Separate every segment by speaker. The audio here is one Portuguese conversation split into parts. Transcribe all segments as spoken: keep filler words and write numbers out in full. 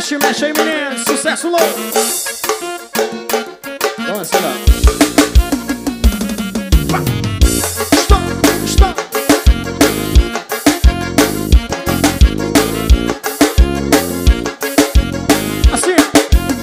Speaker 1: Mexe, mexe aí, menino. Sucesso louco. Vamos assim, ó. Stop, stop. Assim, ó.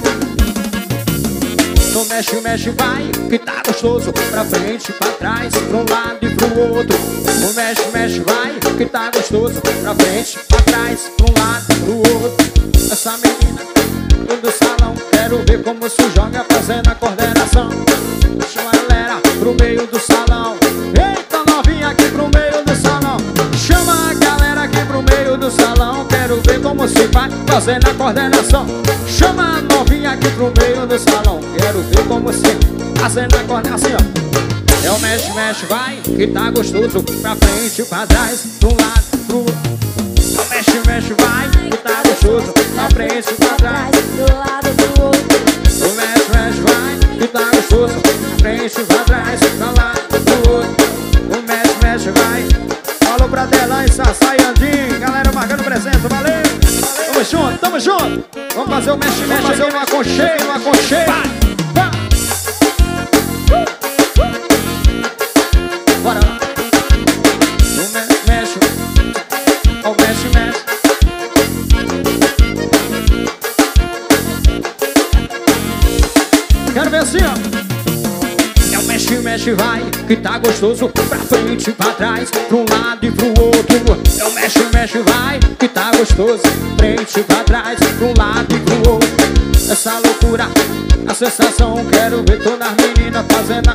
Speaker 1: Então mexe, mexe, vai, que tá gostoso. Pra frente, pra trás, pra um lado e pro outro. Então mexe, mexe, vai, que tá gostoso. Pra frente, pra trás, pra um lado e pro outro. Essa menina do salão, quero ver como se joga fazendo a coordenação. Chama a galera pro meio do salão. Eita, novinha aqui pro meio do salão. Chama a galera aqui pro meio do salão. Quero ver como se vai fazendo a coordenação. Chama a novinha aqui pro meio do salão. Quero ver como se fazendo a coordenação. Assim, ó. É o mexe, mexe, vai, que tá gostoso. Pra frente, pra trás, pro lado, pro outro. Mexe, mexe, vai, que tá gostoso. Pra frente, pra trás,
Speaker 2: do lado do outro.
Speaker 1: o mexe, mexe, vai, que tá gostoso. Pra frente, pra trás, pra lá, pro outro. O mexe, mexe, vai. Falou pra dela e Sassaiandim. Galera marcando presença, valeu. Tamo junto, tamo junto. Vamos fazer o mexe, mexe, fazer um aconchego, um aconchego. Vai, vai. Bora lá. O mexe, mexe, o mexe, mexe. Quero ver assim, ó. É o mexe, mexe, vai, que tá gostoso. Pra frente, pra trás, pra um lado e pro outro. É o mexe, mexe, vai, que tá gostoso. Frente, pra trás, pra um lado e pro outro. Essa loucura, a sensação. Quero ver todas as meninas fazendo a...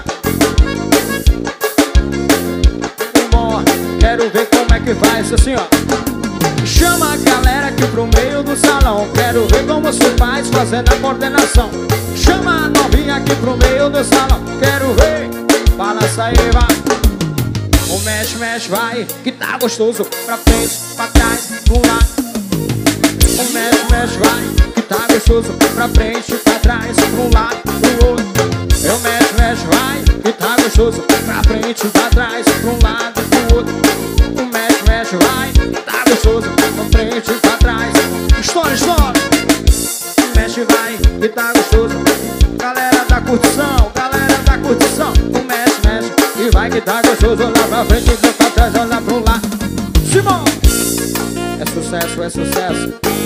Speaker 1: Quero ver como é que faz assim, ó. Chama a galera aqui pro meio do salão. Quero ver como se faz fazendo a coordenação. Chama a novinha aqui pro meio do salão. Quero ver, balança aí, vai. O mexe, mexe, vai, que tá gostoso. Pra frente, pra trás, pro lado. O mexe, mexe, vai, que tá gostoso. Pra frente, pra trás, pro lado, pro outro. Eu mexe, mexe, vai, que tá gostoso. Pra frente, pra trás, pro lado, pro outro. O mexe, mexe, vai, que tá gostoso. Pra frente, pra trás. Estoura, estoura. Mexe, vai, que tá gostoso. Galera da curtição, galera da curtição. O mexe, mexe, e vai que tá gostoso. Lá pra frente, pra trás, olha pro lado. Simão! É sucesso, é sucesso.